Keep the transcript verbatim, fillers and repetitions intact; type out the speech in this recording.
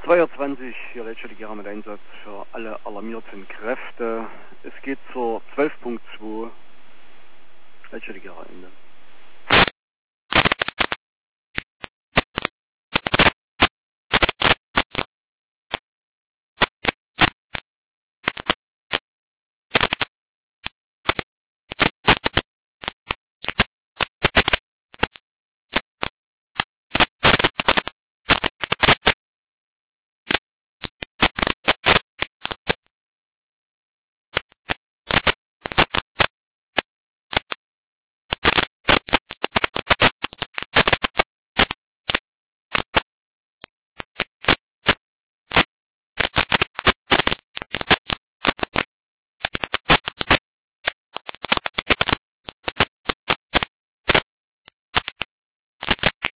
zweiundzwanzig, hier Leitstelle mit Einsatz für alle alarmierten Kräfte. Es geht zur zwölf Punkt zwei, Leitstelle Ende.